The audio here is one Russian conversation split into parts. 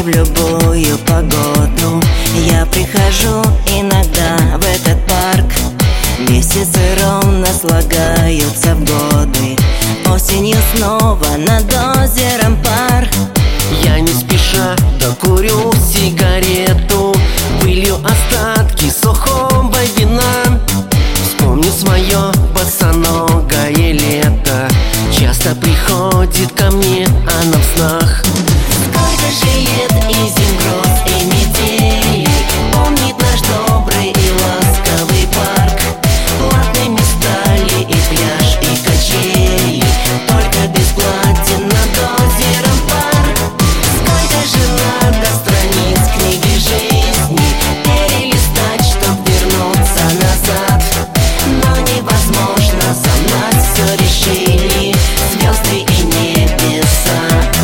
в любую погоду. Я прихожу иногда в этот парк. Месяцы ровно слагаются в годы. Осенью снова над озером пар. Я не спеша докурю сигарету, вылью остатки сухого вина. Вспомню свое босоногое лето. Часто приходит ко мне она в снах. Сколько же лет и зим, гроз и метелей помнит наш добрый и ласковый парк. Платными стали и пляж, и качели, только бесплатен над озером парк. Сколько же надо страниц книги жизни перелистать, чтоб вернуться назад. Но невозможно, за нас все решили звезды и небеса.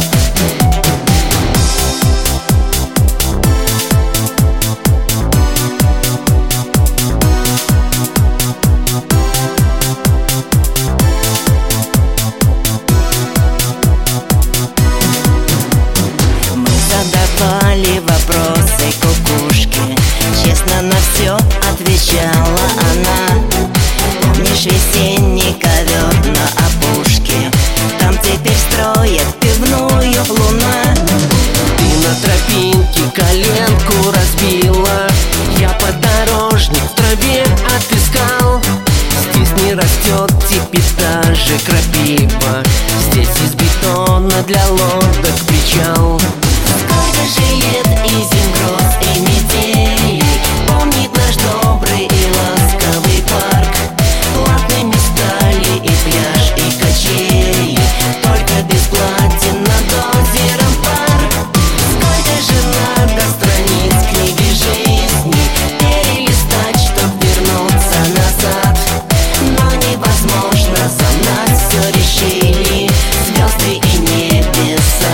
Задавали вопросы кукушке, честно на все отвечала она. Помнишь весенний ковер на опушке? Там теперь строят пивную луна. Ты на тропинке коленку разбила, я подорожник в траве отыскал. Здесь не растет теперь даже крапива, здесь из бетона для лодок причал. Сколько же лет и зим, гроз и метелей помнит наш добрый и ласковый парк. Платными стали и пляж, и качели, только бесплатен над озером парк. Сколько же надо страниц книги жизни перелистать, чтоб вернуться назад. Но невозможно, за нас все решили звезды и небеса.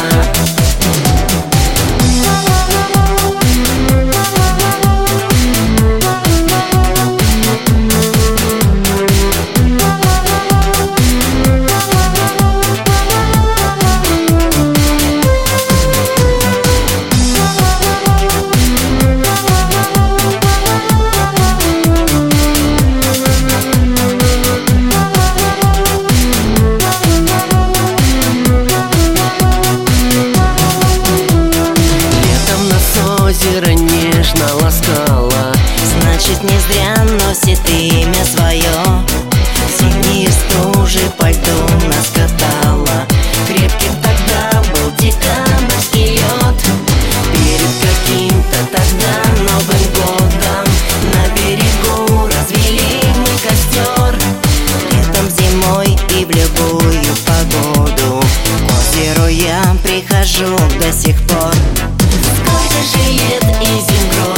Озеро нежно ласкало, Значит, не зря носит имя свое. Зимние стужи по льду нас катало. Крепким тогда был декабрьский лед. Перед каким-то тогда Новым годом на берегу развели мы костер. Летом, зимой и в любую погоду к озеру я прихожу до сих пор. Сколько же лет и зим, гроз